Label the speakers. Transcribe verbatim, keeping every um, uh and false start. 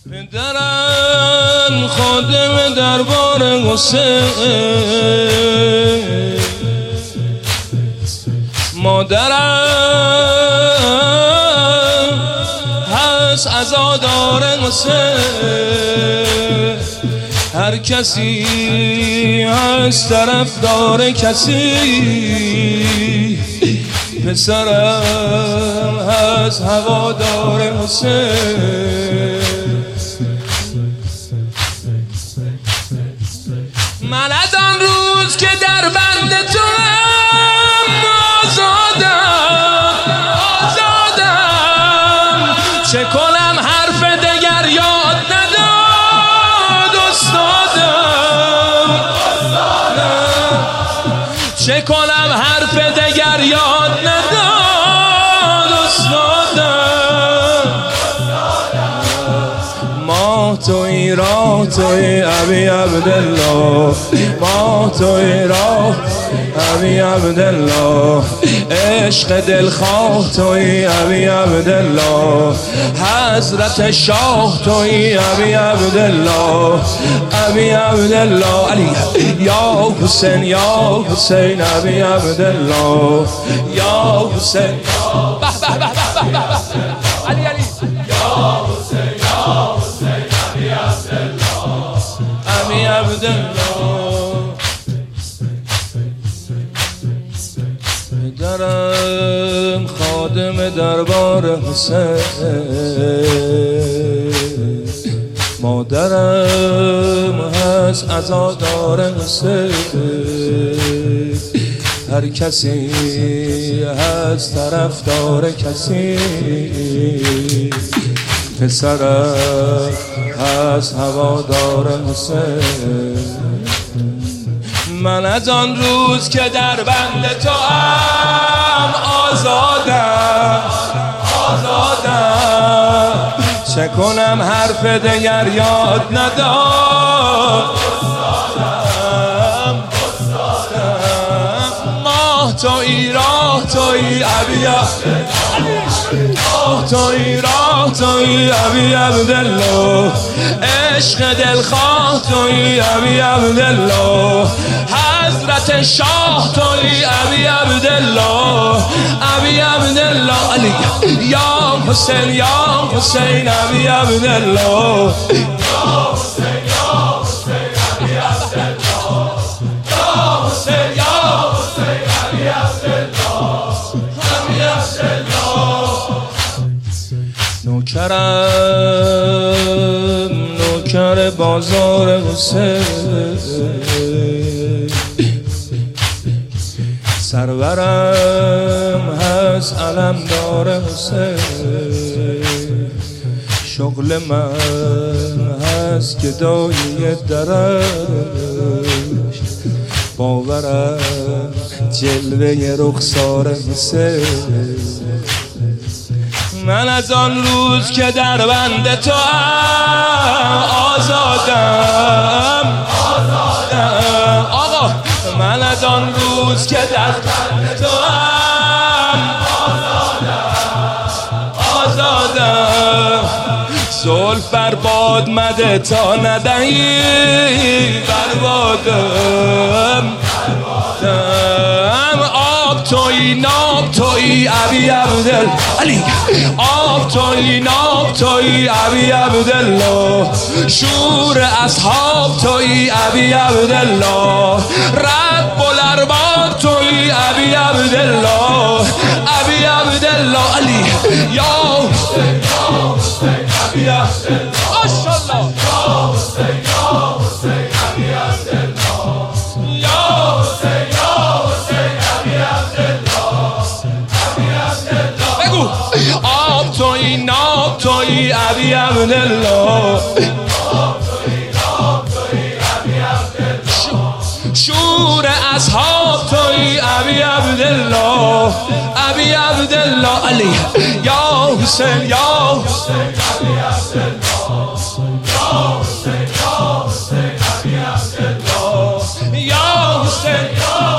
Speaker 1: پدرم خادم دربار حسین، مادرم هست عزادار حسین. هر کسی هست طرفدار کسی، پسرم هست هوادار حسین. من از آن روز که در بند تو آزادم آزادم، چه کنم حرف دگر یاد نداد استادم، چه کنم حرف دگر یاد نداد استادم. ما توی راه توی ابی عبدالله، ما توی راه ابی عبدالله، عشق دلخواه توی ابی عبدالله، حضرت شاه توی ابی عبدالله، ابی عبدالله علی یا حسین یا حسین ابی عبدالله یا حسین. به به به به به علی علی یا حسین یا حسین ابی عبدالله ابی عبدالله. پدرم خادم دربار حسین، مادرم هست عزادار حسین. هر کسی هست طرفدار کسی، پسرم هست هوادار حسین. من از آن روز که در بند تو ام آزادم آزادم، چه کنم حرف دگر یاد نداد استادم استادم. ماه توی راه توی ابی ماه توی راه توی ابی عبدالله، عشق دلخواه توی ابی عبدالله، حضرت شاه توی ابی عبدالله ابی عبدالله علی یا حسین یا حسین ابی عبدالله یا حسین یا حسین ابی عبدالله یا حسین یا حسین ابی عبدالله ابی عبدالله. نوکرم نوکر بازار حسین، سرورم هست علمدار حسین. شغل من هست که دایی درش، باورم جلوه رخسار حسین. من از آن روز که در بند تو ام آزادم آزادم آقا، من از آن روز که در بند تو ام آزادم آزادم. زلف بر باد مده تا ندهی بربادم، آب توی ناب توی ابی عبدالله علی، آب توی ناب توی ابی عبدالله، شور اصحاب توی ابی عبدالله، رب الارباب توی ابی عبدالله ابی عبدالله علی یا حسین یا حسین ابی عبدالله ماشاءالله یا حسین یا حسین ابی عبدالله یا حسین یا حسین ابی عبدالله ابی عبدالله. بگو آب توی ناب توی ابی عبدالله، شور اصحاب توی ابی عبدالله ابی عبدالله علی یا حسین یا حسین ابی عبدالله یا حسین یا حسین ابی عبدالله یا حسین یا